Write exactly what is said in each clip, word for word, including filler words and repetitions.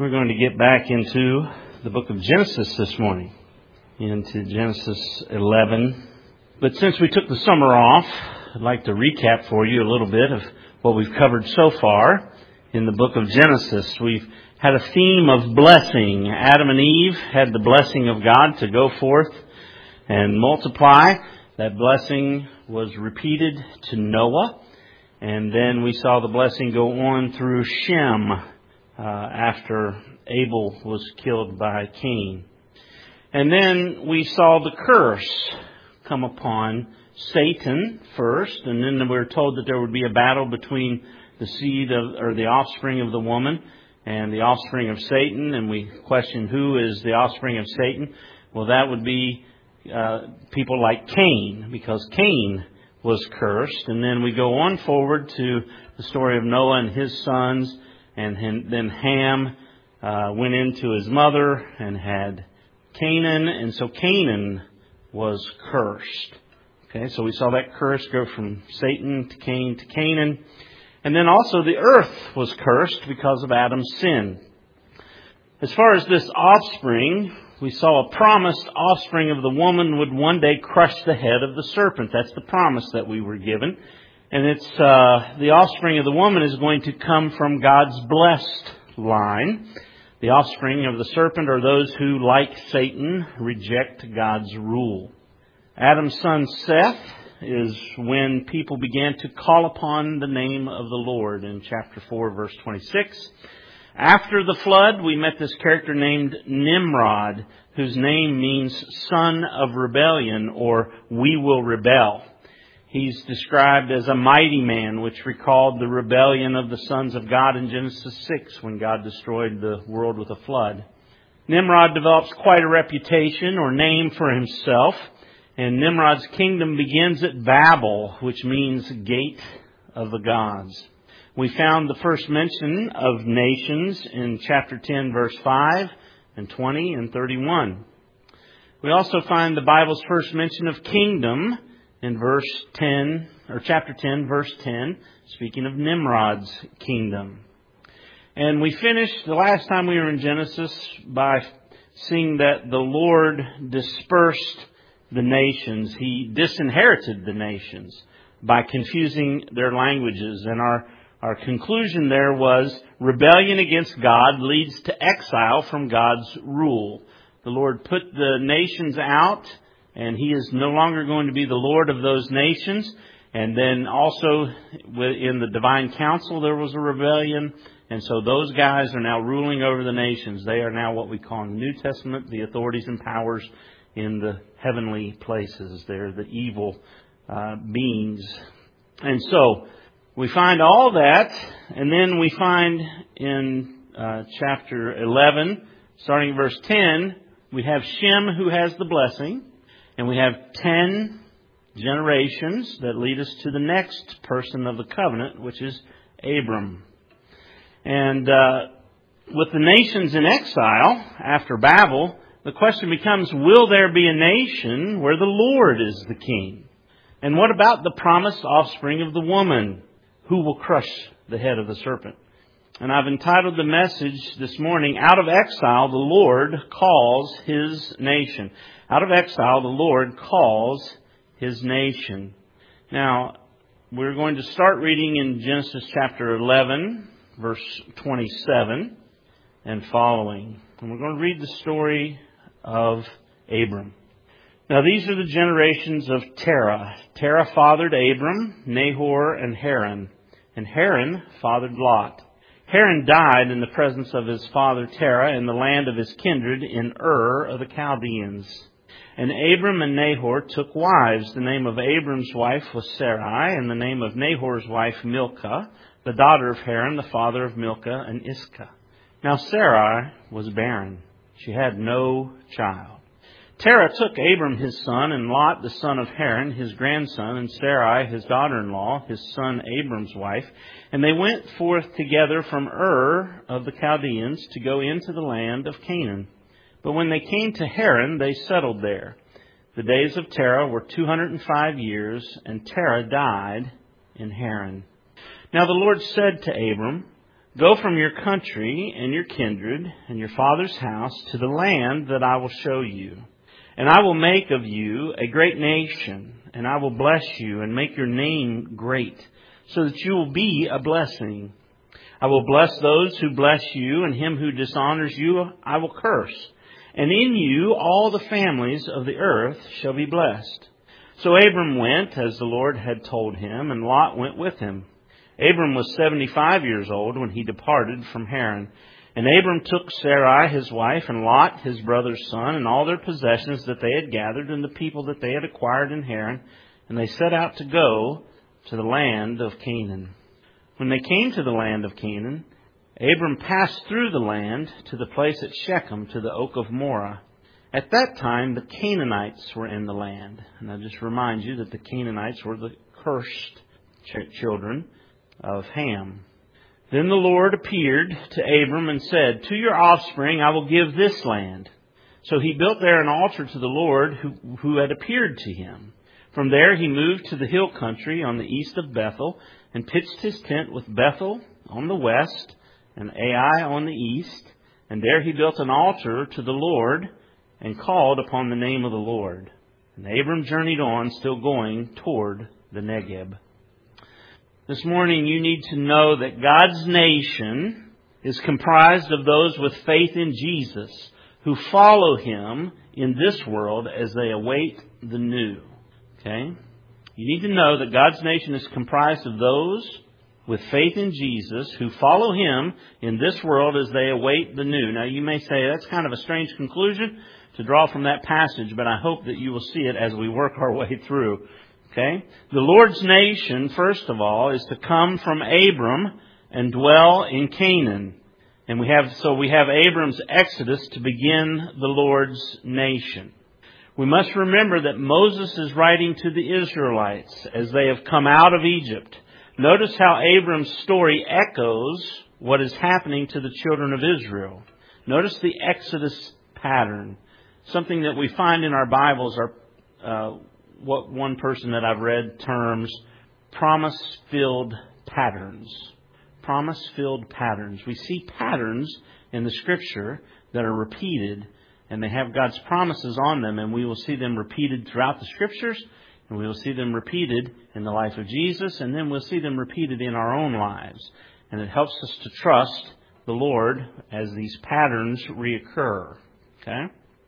We're going to get back into the book of Genesis this morning, into Genesis eleven. But since we took the summer off, I'd like to recap for you a little bit of what we've covered so far in the book of Genesis. We've had a theme of blessing. Adam and Eve had the blessing of God to go forth and multiply. That blessing was repeated to Noah. And then we saw the blessing go on through Shem uh, after Abel was killed by Cain. And then we saw the curse come upon Satan first. And then we were told that there would be a battle between the seed of, or the offspring of the woman and the offspring of Satan. And we questioned who is the offspring of Satan. Well, that would be uh, people like Cain, because Cain was cursed. And then we go on forward to the story of Noah and his sons. And then Ham uh, went into his mother and had Canaan. And so Canaan was cursed. Okay, so we saw that curse go from Satan to Cain to Canaan. And then also the earth was cursed because of Adam's sin. As far as this offspring, we saw a promised offspring of the woman would one day crush the head of the serpent. That's the promise that we were given. And it's uh, the offspring of the woman is going to come from God's blessed line. The offspring of the serpent are those who, like Satan, reject God's rule. Adam's son Seth is when people began to call upon the name of the Lord in chapter four, verse twenty-six. After the flood, we met this character named Nimrod, whose name means son of rebellion, or we will rebel. He's described as a mighty man, which recalled the rebellion of the sons of God in Genesis six when God destroyed the world with a flood. Nimrod develops quite a reputation or name for himself. And Nimrod's kingdom begins at Babel, which means gate of the gods. We found the first mention of nations in chapter ten, verse five, and twenty, and thirty-one. We also find the Bible's first mention of kingdom in verse ten, or chapter ten, verse ten, speaking of Nimrod's kingdom. And we finished the last time we were in Genesis by seeing that the Lord dispersed the nations. He disinherited the nations by confusing their languages. And our, our conclusion there was rebellion against God leads to exile from God's rule. The Lord put the nations out, and He is no longer going to be the Lord of those nations. And then also in the divine council there was a rebellion. And so those guys are now ruling over the nations. They are now what we call in the New Testament the authorities and powers in the heavenly places. They're the evil uh, beings. And so we find all that, and then we find in uh, chapter eleven, starting in verse ten, we have Shem who has the blessing, and we have ten generations that lead us to the next person of the covenant, which is Abram. And uh, with the nations in exile after Babel, the question becomes, will there be a nation where the Lord is the king? And what about the promised offspring of the woman who will crush the head of the serpent? And I've entitled the message this morning, Out of Exile, the Lord Calls His Nation. Out of exile, the Lord calls His nation. Now, we're going to start reading in Genesis chapter eleven, verse twenty-seven and following. And we're going to read the story of Abram. Now these are the generations of Terah. Terah fathered Abram, Nahor, and Haran. And Haran fathered Lot. Haran died in the presence of his father Terah in the land of his kindred in Ur of the Chaldeans. And Abram and Nahor took wives. The name of Abram's wife was Sarai, and the name of Nahor's wife Milcah, the daughter of Haran, the father of Milcah and Iscah. Now Sarai was barren. She had no child. Terah took Abram his son, and Lot the son of Haran, his grandson, and Sarai his daughter-in-law, his son Abram's wife, and they went forth together from Ur of the Chaldeans to go into the land of Canaan. But when they came to Haran, they settled there. The days of Terah were two hundred and five years, and Terah died in Haran. Now the Lord said to Abram, Go from your country and your kindred and your father's house to the land that I will show you. And I will make of you a great nation, and I will bless you and make your name great, so that you will be a blessing. I will bless those who bless you, and him who dishonors you I will curse. And in you all the families of the earth shall be blessed. So Abram went as the Lord had told him, and Lot went with him. Abram was seventy-five years old when he departed from Haran. And Abram took Sarai his wife, and Lot his brother's son, and all their possessions that they had gathered, and the people that they had acquired in Haran, and they set out to go to the land of Canaan. When they came to the land of Canaan, Abram passed through the land to the place at Shechem, to the oak of Moreh. At that time, the Canaanites were in the land. And I just remind you that the Canaanites were the cursed ch- children of Ham. Then the Lord appeared to Abram and said, to your offspring I will give this land. So he built there an altar to the Lord who, who had appeared to him. From there he moved to the hill country on the east of Bethel, and pitched his tent with Bethel on the west and Ai on the east. And there he built an altar to the Lord and called upon the name of the Lord. And Abram journeyed on, still going toward the Negeb. This morning you need to know that God's nation is comprised of those with faith in Jesus who follow Him in this world as they await the new. Okay? You need to know that God's nation is comprised of those with faith in Jesus who follow Him in this world as they await the new. Now you may say that's kind of a strange conclusion to draw from that passage, but I hope that you will see it as we work our way through. Okay? The Lord's nation, first of all, is to come from Abram and dwell in Canaan. And we have, so we have Abram's exodus to begin the Lord's nation. We must remember that Moses is writing to the Israelites as they have come out of Egypt. Notice how Abram's story echoes what is happening to the children of Israel. Notice the exodus pattern. Something that we find in our Bibles are uh, what one person that I've read terms promise-filled patterns. Promise-filled patterns. We see patterns in the Scripture that are repeated, and they have God's promises on them, and we will see them repeated throughout the Scriptures, and we will see them repeated in the life of Jesus, and then we'll see them repeated in our own lives. And it helps us to trust the Lord as these patterns reoccur. Okay?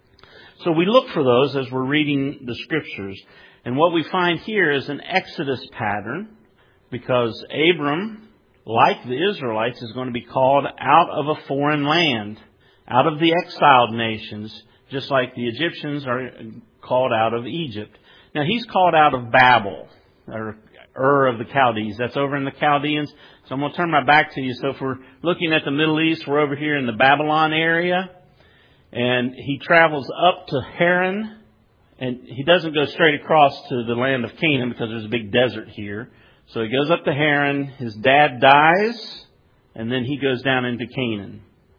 So we look for those as we're reading the Scriptures. And what we find here is an Exodus pattern, because Abram, like the Israelites, is going to be called out of a foreign land, out of the exiled nations, just like the Egyptians are called out of Egypt. Now, he's called out of Babel, or Ur of the Chaldees. That's over in the Chaldeans. So I'm going to turn my back to you. So if we're looking at the Middle East, we're over here in the Babylon area. And he travels up to Haran. And he doesn't go straight across to the land of Canaan because there's a big desert here. So he goes up to Haran. His dad dies. And then he goes down into Canaan.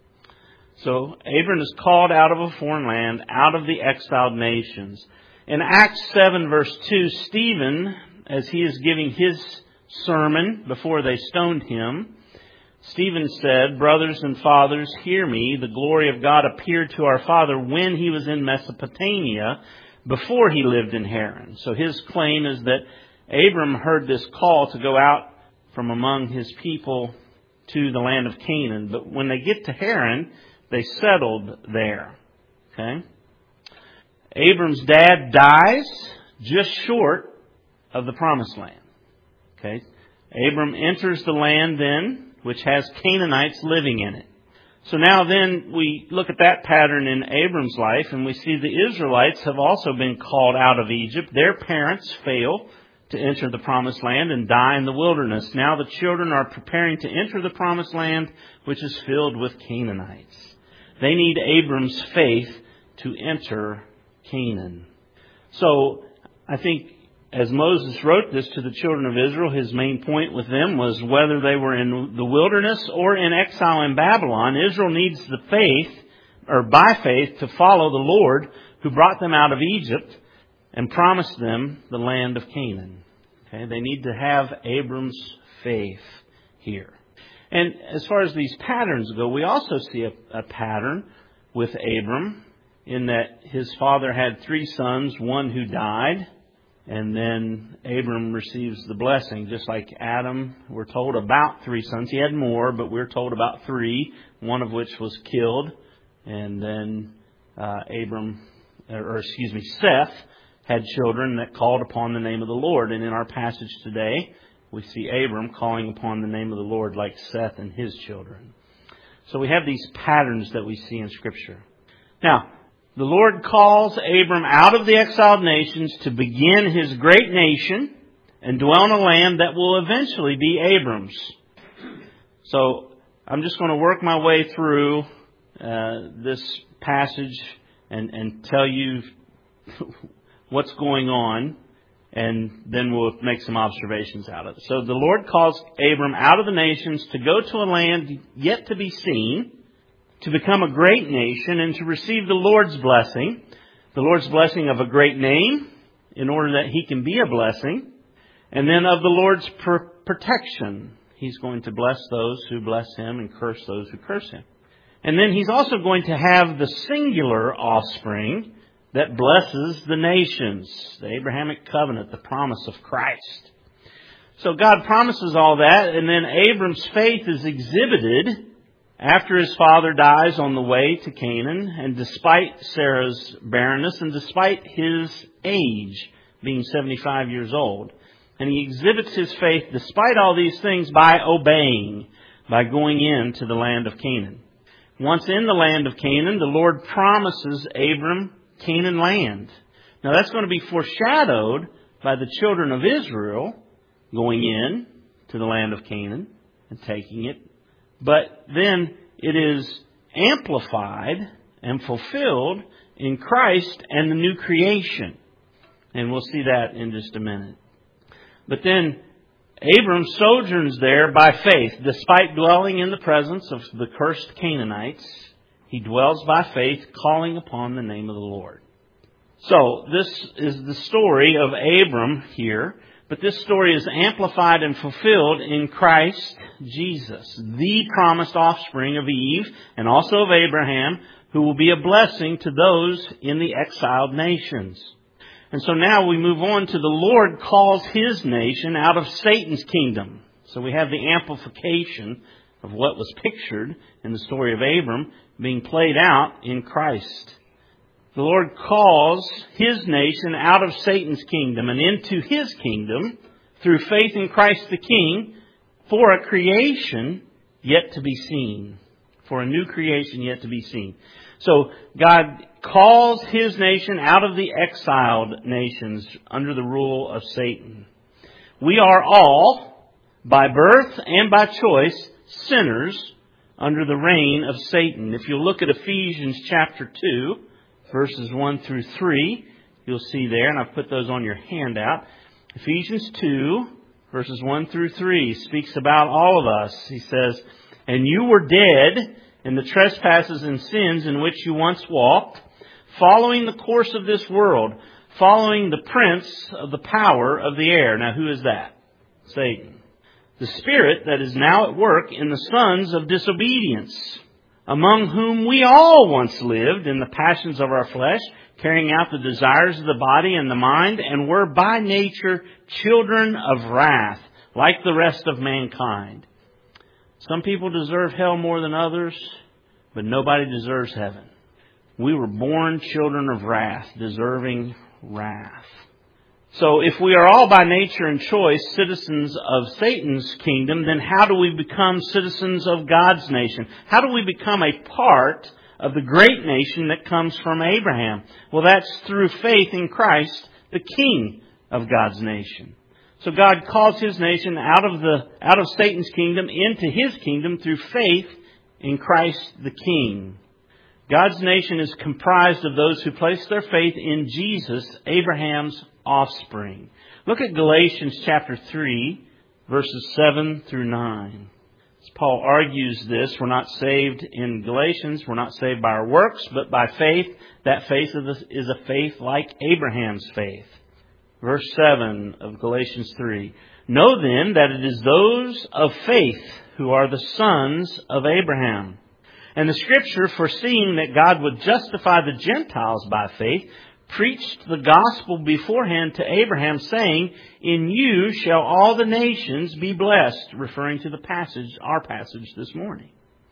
So Abram is called out of a foreign land, out of the exiled nations. In Acts seven verse two, Stephen, as he is giving his sermon before they stoned him, Stephen said, brothers and fathers, hear me. The glory of God appeared to our father when he was in Mesopotamia, before he lived in Haran. So his claim is that Abram heard this call to go out from among his people to the land of Canaan. But when they get to Haran, they settled there. Okay? Abram's dad dies just short of the promised land. Okay? Abram enters the land then, which has Canaanites living in it. So now then we look at that pattern in Abram's life, and we see the Israelites have also been called out of Egypt. Their parents fail to enter the promised land and die in the wilderness. Now the children are preparing to enter the promised land, which is filled with Canaanites. They need Abram's faith to enter Canaan. So I think as Moses wrote this to the children of Israel, his main point with them was whether they were in the wilderness or in exile in Babylon, Israel needs the faith, or by faith, to follow the Lord who brought them out of Egypt and promised them the land of Canaan. Okay, they need to have Abram's faith here. And as far as these patterns go, we also see a, a pattern with Abram in that his father had three sons, one who died, and then Abram receives the blessing. Just like Adam, we're told about three sons. He had more, but we're told about three, one of which was killed. And then uh, Abram, or excuse me, Seth had children that called upon the name of the Lord. And in our passage today, we see Abram calling upon the name of the Lord like Seth and his children. So we have these patterns that we see in Scripture. Now, the Lord calls Abram out of the exiled nations to begin His great nation and dwell in a land that will eventually be Abram's. So I'm just going to work my way through uh, this passage and, and tell you what's going on, and then we'll make some observations out of it. So the Lord calls Abram out of the nations to go to a land yet to be seen, to become a great nation, and to receive the Lord's blessing. The Lord's blessing of a great name, in order that He can be a blessing. And then of the Lord's pr- protection. He's going to bless those who bless Him and curse those who curse Him. And then He's also going to have the singular offspring that blesses the nations. The Abrahamic covenant, the promise of Christ. So God promises all that, and then Abram's faith is exhibited after his father dies on the way to Canaan, and despite Sarah's barrenness, and despite his age being seventy-five years old. And he exhibits his faith despite all these things by obeying, by going into the land of Canaan. Once in the land of Canaan, the Lord promises Abram Canaan land. Now that's going to be foreshadowed by the children of Israel going in to the land of Canaan and taking it. But then it is amplified and fulfilled in Christ and the new creation. And we'll see that in just a minute. But then Abram sojourns there by faith. Despite dwelling in the presence of the cursed Canaanites, he dwells by faith, calling upon the name of the Lord. So this is the story of Abram here. But this story is amplified and fulfilled in Christ Jesus, the promised offspring of Eve and also of Abraham, who will be a blessing to those in the exiled nations. And so now we move on to the Lord calls His nation out of Satan's kingdom. So we have the amplification of what was pictured in the story of Abram being played out in Christ. The Lord calls His nation out of Satan's kingdom and into His kingdom through faith in Christ the King for a creation yet to be seen. For a new creation yet to be seen. So God calls His nation out of the exiled nations under the rule of Satan. We are all, by birth and by choice, sinners under the reign of Satan. If you look at Ephesians chapter two, verses one through three, you'll see there, and I've put those on your handout. Ephesians two, verses one through three, speaks about all of us. He says, "And you were dead in the trespasses and sins in which you once walked, following the course of this world, following the prince of the power of the air." Now, who is that? Satan. "The spirit that is now at work in the sons of disobedience, among whom we all once lived in the passions of our flesh, carrying out the desires of the body and the mind, and were by nature children of wrath, like the rest of mankind." Some people deserve hell more than others, but nobody deserves heaven. We were born children of wrath, deserving wrath. So if we are all by nature and choice citizens of Satan's kingdom, then how do we become citizens of God's nation? How do we become a part of the great nation that comes from Abraham? Well, that's through faith in Christ, the King of God's nation. So God calls His nation out of the out of Satan's kingdom into His kingdom through faith in Christ the King. God's nation is comprised of those who place their faith in Jesus, Abraham's offspring. Look at Galatians chapter three, verses seven through nine. As Paul argues this, we're not saved in Galatians, we're not saved by our works, but by faith. That faith is a faith like Abraham's faith. Verse seven of Galatians three. Know then that it is those of faith who are the sons of Abraham. And the Scripture, foreseeing that God would justify the Gentiles by faith, preached the gospel beforehand to Abraham, saying, in you shall all the nations be blessed, referring to the passage, our passage this morning.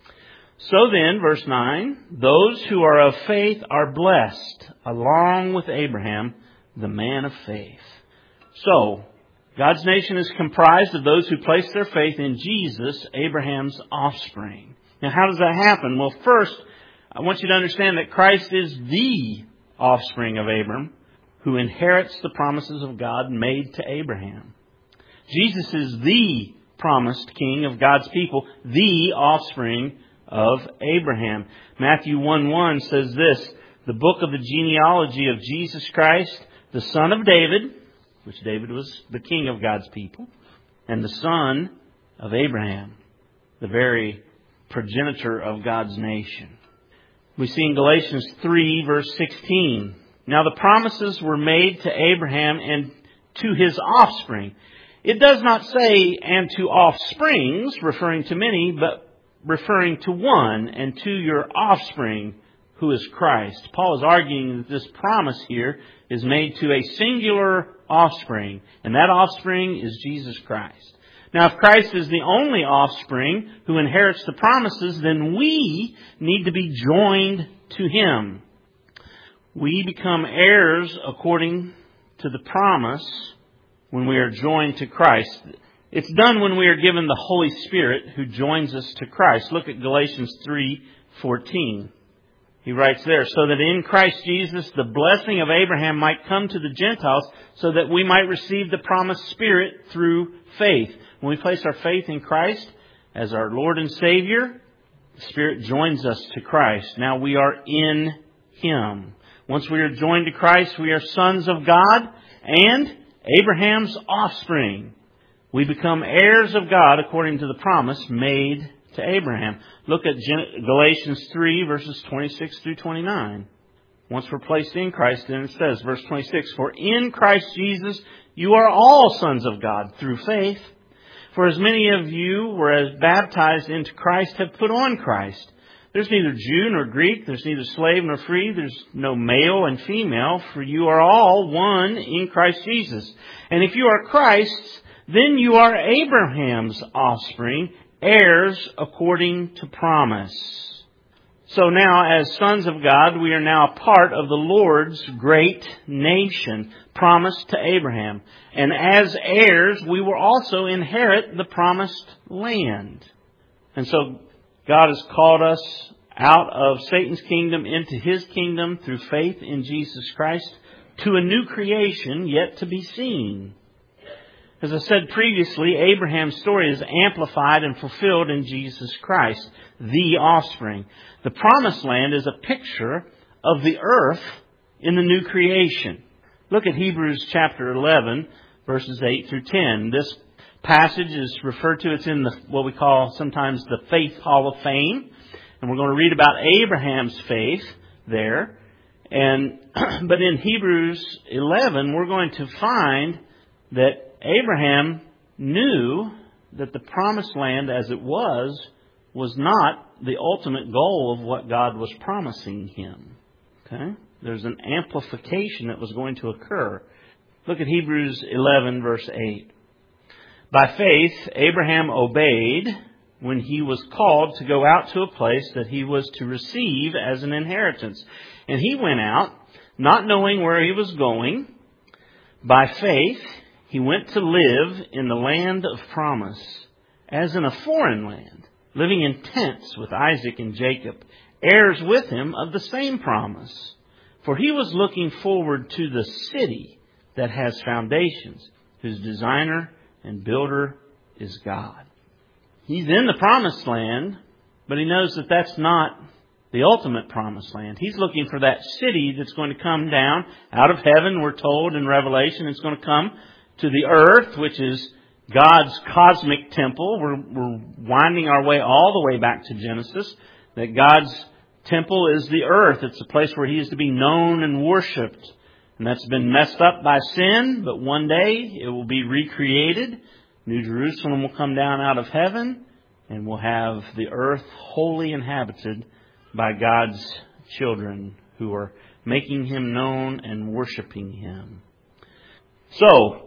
So then, verse nine, those who are of faith are blessed, along with Abraham, the man of faith. So, God's nation is comprised of those who place their faith in Jesus, Abraham's offspring. Now, how does that happen? Well, first, I want you to understand that Christ is the offspring of Abraham, who inherits the promises of God made to Abraham. Jesus is the promised king of God's people, the offspring of Abraham. Matthew one one says this, the book of the genealogy of Jesus Christ, the son of David, which David was the king of God's people, and the son of Abraham, the very progenitor of God's nation. We see in Galatians three, verse sixteen, now the promises were made to Abraham and to his offspring. It does not say, and to offsprings, referring to many, but referring to one, and to your offspring, who is Christ. Paul is arguing that this promise here is made to a singular offspring, and that offspring is Jesus Christ. Now, if Christ is the only offspring who inherits the promises, then we need to be joined to Him. We become heirs according to the promise when we are joined to Christ. It's done when we are given the Holy Spirit who joins us to Christ. Look at Galatians three fourteen. He writes there, so that in Christ Jesus the blessing of Abraham might come to the Gentiles, so that we might receive the promised Spirit through faith. When we place our faith in Christ as our Lord and Savior, the Spirit joins us to Christ. Now we are in Him. Once we are joined to Christ, we are sons of God and Abraham's offspring. We become heirs of God according to the promise made to Abraham. Look at Galatians three, verses twenty-six through twenty-nine. Once we're placed in Christ, then it says, verse twenty-six, for in Christ Jesus you are all sons of God through faith. For as many of you were as baptized into Christ have put on Christ. There's neither Jew nor Greek, there's neither slave nor free, there's no male and female, for you are all one in Christ Jesus. And if you are Christ's, then you are Abraham's offspring, heirs according to promise. So now, as sons of God, we are now a part of the Lord's great nation, promised to Abraham. And as heirs, we will also inherit the promised land. And so, God has called us out of Satan's kingdom into His kingdom through faith in Jesus Christ to a new creation yet to be seen. As I said previously, Abraham's story is amplified and fulfilled in Jesus Christ, the offspring. The promised land is a picture of the earth in the new creation. Look at Hebrews chapter eleven, verses eight through ten. This passage is referred to, it's in the what we call sometimes the Faith Hall of Fame. And we're going to read about Abraham's faith there. And but in Hebrews eleven, we're going to find that Abraham knew that the promised land as it was, was not the ultimate goal of what God was promising him. Okay? There's an amplification that was going to occur. Look at Hebrews eleven, verse eight. By faith, Abraham obeyed when he was called to go out to a place that he was to receive as an inheritance. And he went out, not knowing where he was going. By faith, he went to live in the land of promise, as in a foreign land, living in tents with Isaac and Jacob, heirs with him of the same promise. For he was looking forward to the city that has foundations, whose designer and builder is God. He's in the promised land, but he knows that that's not the ultimate promised land. He's looking for that city that's going to come down out of heaven, we're told in Revelation. It's going to come to the earth, which is God's cosmic temple. We're, we're winding our way all the way back to Genesis, that God's temple is the earth. It's a place where He is to be known and worshipped. And that's been messed up by sin, but one day it will be recreated New Jerusalem will come down out of heaven, and we'll have the earth wholly inhabited by God's children who are making Him known and worshiping Him. So,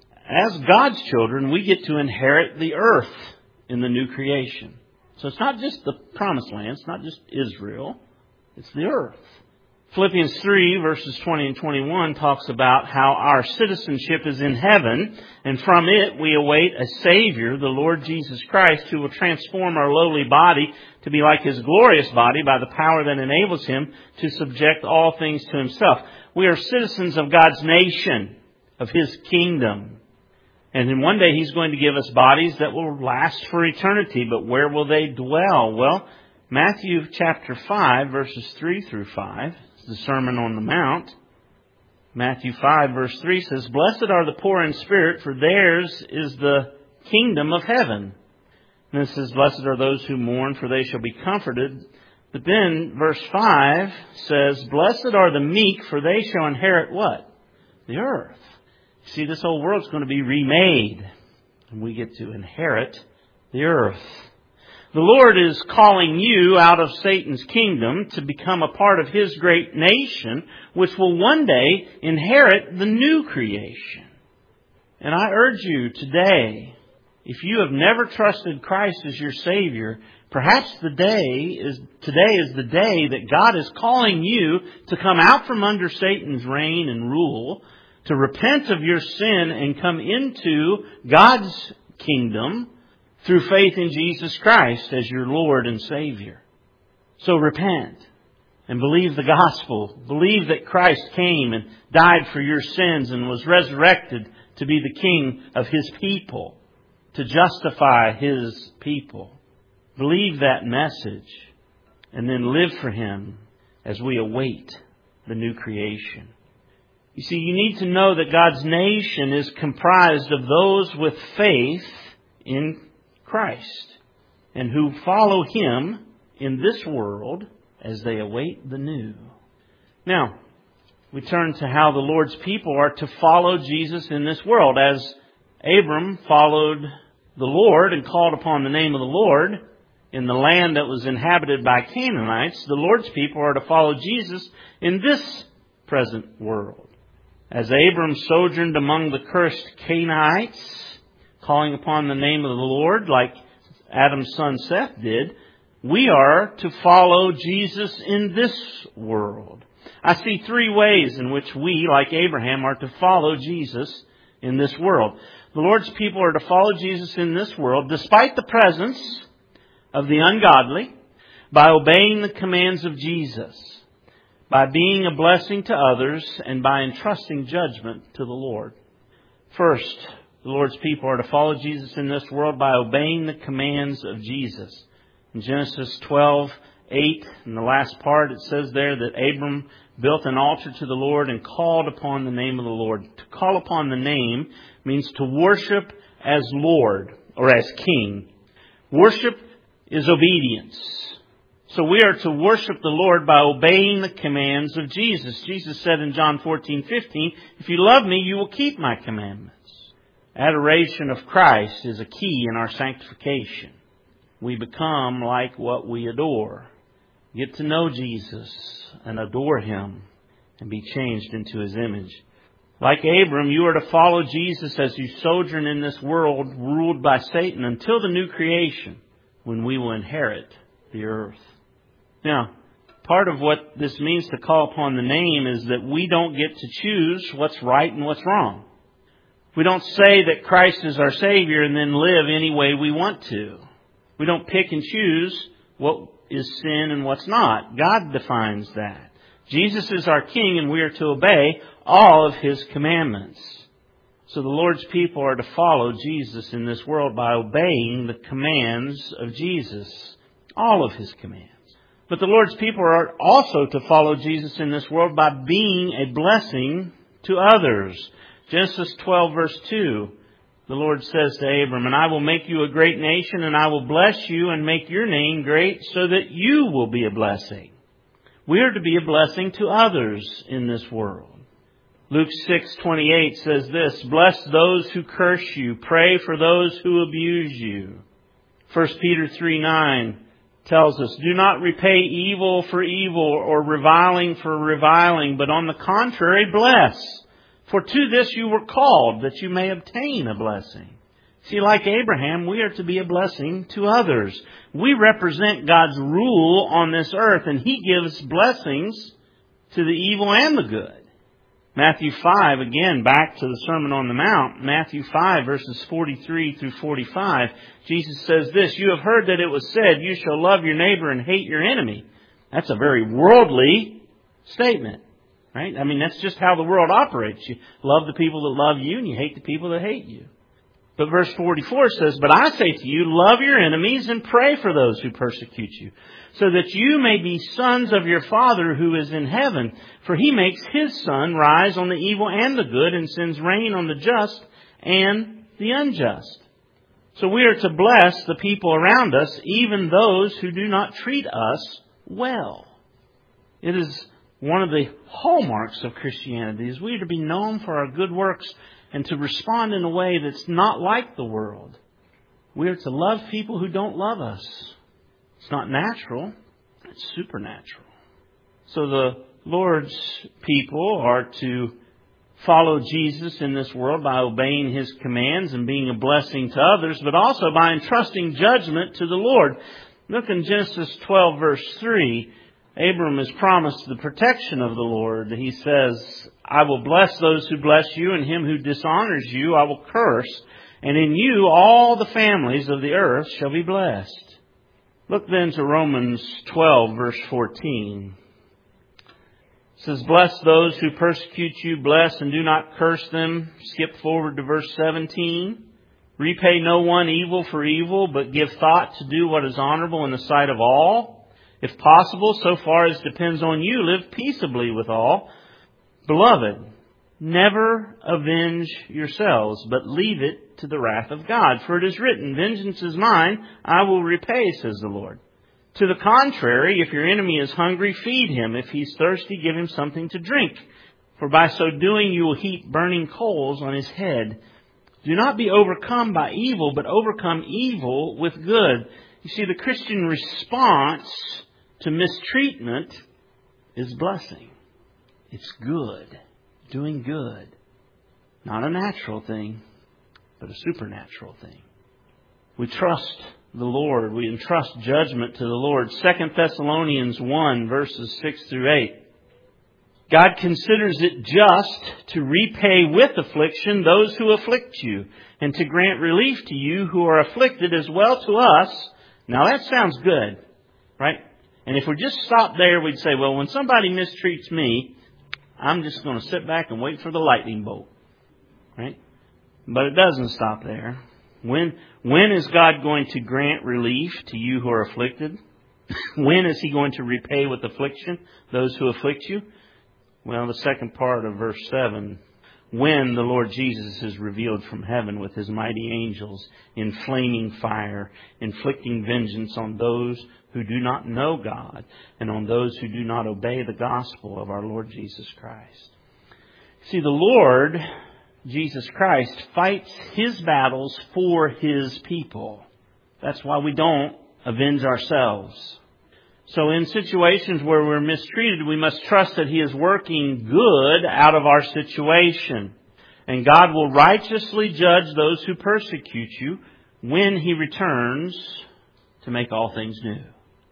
as God's children, we get to inherit the earth in the new creation. So it's not just the promised land, it's not just Israel, it's the earth. Philippians three, verses twenty and twenty-one talks about how our citizenship is in heaven, and from it we await a Savior, the Lord Jesus Christ, who will transform our lowly body to be like His glorious body by the power that enables Him to subject all things to Himself. We are citizens of God's nation, of His kingdom. And then one day He's going to give us bodies that will last for eternity, but where will they dwell? Well, Matthew chapter five, verses three through five, the Sermon on the Mount. Matthew five verse three says, "Blessed are the poor in spirit, for theirs is the kingdom of heaven." And it says, "Blessed are those who mourn, for they shall be comforted." But then verse five says, "Blessed are the meek, for they shall inherit" what? The earth. See, this whole world's going to be remade, and we get to inherit the earth. The Lord is calling you out of Satan's kingdom to become a part of His great nation, which will one day inherit the new creation. And I urge you today, if you have never trusted Christ as your Savior, perhaps the day is today is the day that God is calling you to come out from under Satan's reign and rule, to repent of your sin and come into God's kingdom through faith in Jesus Christ as your Lord and Savior. So repent and believe the gospel. Believe that Christ came and died for your sins and was resurrected to be the King of His people, to justify His people. Believe that message and then live for Him as we await the new creation. You see, you need to know that God's nation is comprised of those with faith in Christ and who follow Him in this world as they await the new. Now, we turn to how the Lord's people are to follow Jesus in this world. As Abram followed the Lord and called upon the name of the Lord in the land that was inhabited by Canaanites, the Lord's people are to follow Jesus in this present world. As Abram sojourned among the cursed Canaanites, calling upon the name of the Lord like Adam's son Seth did, we are to follow Jesus in this world. I see three ways in which we, like Abraham, are to follow Jesus in this world. The Lord's people are to follow Jesus in this world despite the presence of the ungodly, by obeying the commands of Jesus, by being a blessing to others, and by entrusting judgment to the Lord. First, the Lord's people are to follow Jesus in this world by obeying the commands of Jesus. In Genesis twelve eight, in the last part, it says there that Abram built an altar to the Lord and called upon the name of the Lord. To call upon the name means to worship as Lord or as King. Worship is obedience. So we are to worship the Lord by obeying the commands of Jesus. Jesus said in John fourteen fifteen, "If you love me, you will keep my commandments." Adoration of Christ is a key in our sanctification. We become like what we adore. Get to know Jesus and adore Him and be changed into His image. Like Abram, you are to follow Jesus as you sojourn in this world ruled by Satan until the new creation, when we will inherit the earth. Now, part of what this means to call upon the name is that we don't get to choose what's right and what's wrong. We don't say that Christ is our Savior and then live any way we want to. We don't pick and choose what is sin and what's not. God defines that. Jesus is our King, and we are to obey all of His commandments. So the Lord's people are to follow Jesus in this world by obeying the commands of Jesus. All of His commands. But the Lord's people are also to follow Jesus in this world by being a blessing to others. Genesis twelve verse two, the Lord says to Abram, "And I will make you a great nation, and I will bless you and make your name great so that you will be a blessing." We are to be a blessing to others in this world. Luke six twenty-eight says this, "Bless those who curse you. Pray for those who abuse you." First Peter three nine tells us, "Do not repay evil for evil or reviling for reviling, but on the contrary, bless. For to this you were called, that you may obtain a blessing." See, like Abraham, we are to be a blessing to others. We represent God's rule on this earth, and He gives blessings to the evil and the good. Matthew five, again, back to the Sermon on the Mount, Matthew five, verses forty-three through forty-five, Jesus says this, "You have heard that it was said, 'You shall love your neighbor and hate your enemy.'" That's a very worldly statement, right? I mean, that's just how the world operates. You love the people that love you, and you hate the people that hate you. But verse forty-four says, "But I say to you, love your enemies and pray for those who persecute you, so that you may be sons of your Father who is in heaven. For He makes His sun rise on the evil and the good, and sends rain on the just and the unjust." So we are to bless the people around us, even those who do not treat us well. It is one of the hallmarks of Christianity, is we are to be known for our good works and to respond in a way that's not like the world. We are to love people who don't love us. It's not natural, it's supernatural. So the Lord's people are to follow Jesus in this world by obeying His commands and being a blessing to others, but also by entrusting judgment to the Lord. Look in Genesis twelve, verse three. Abram is promised the protection of the Lord. He says, "I will bless those who bless you, and him who dishonors you I will curse. And in you all the families of the earth shall be blessed." Look then to Romans twelve, verse fourteen. It says, "Bless those who persecute you, bless and do not curse them." Skip forward to verse seventeen. "Repay no one evil for evil, but give thought to do what is honorable in the sight of all. If possible, so far as depends on you, live peaceably with all. Beloved, never avenge yourselves, but leave it to the wrath of God. For it is written, 'Vengeance is mine, I will repay,' says the Lord. To the contrary, if your enemy is hungry, feed him. If he's thirsty, give him something to drink. For by so doing, you will heap burning coals on his head. Do not be overcome by evil, but overcome evil with good." You see, the Christian response to mistreatment is blessing. It's good. Doing good. Not a natural thing, but a supernatural thing. We trust the Lord. We entrust judgment to the Lord. Second Thessalonians one, verses six through eight. "God considers it just to repay with affliction those who afflict you, and to grant relief to you who are afflicted, as well to us." Now that sounds good, right? And if we just stop there, we'd say, well, when somebody mistreats me, I'm just going to sit back and wait for the lightning bolt, right? But it doesn't stop there. When, when is God going to grant relief to you who are afflicted? When is He going to repay with affliction those who afflict you? Well, the second part of verse seven, "When the Lord Jesus is revealed from heaven with His mighty angels in flaming fire, inflicting vengeance on those who do not know God and on those who do not obey the gospel of our Lord Jesus Christ." See, the Lord Jesus Christ fights His battles for His people. That's why we don't avenge ourselves. So in situations where we're mistreated, we must trust that He is working good out of our situation. And God will righteously judge those who persecute you when He returns to make all things new.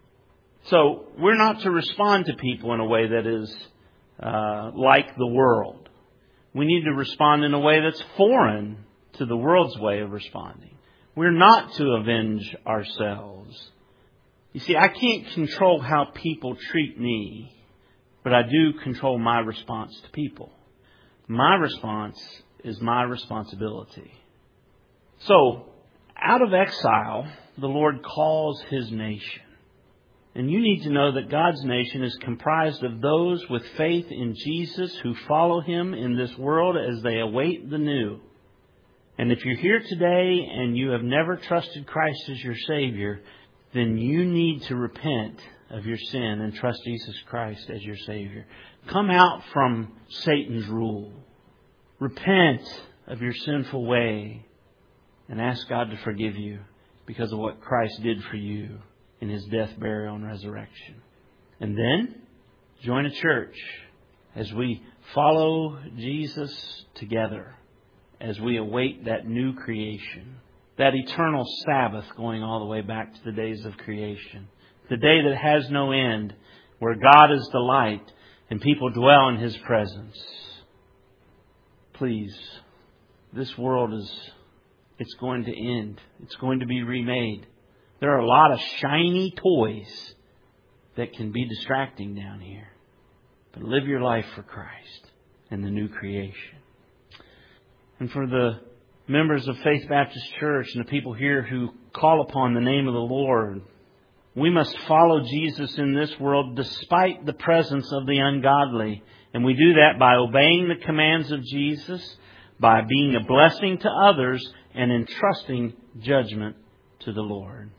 So we're not to respond to people in a way that is uh, like the world. We need to respond in a way that's foreign to the world's way of responding. We're not to avenge ourselves. You see, I can't control how people treat me, but I do control my response to people. My response is my responsibility. So, out of exile, the Lord calls His nation. And you need to know that God's nation is comprised of those with faith in Jesus who follow Him in this world as they await the new. And if you're here today and you have never trusted Christ as your Savior, then you need to repent of your sin and trust Jesus Christ as your Savior. Come out from Satan's rule. Repent of your sinful way and ask God to forgive you because of what Christ did for you in His death, burial, and resurrection. And then join a church as we follow Jesus together, as we await that new creation, that eternal Sabbath going all the way back to the days of creation, the day that has no end, where God is the light and people dwell in His presence. Please, this world is, it's going to end. It's going to be remade. There are a lot of shiny toys that can be distracting down here. But live your life for Christ and the new creation. And for the members of Faith Baptist Church and the people here who call upon the name of the Lord, we must follow Jesus in this world despite the presence of the ungodly. And we do that by obeying the commands of Jesus, by being a blessing to others, and entrusting judgment to the Lord.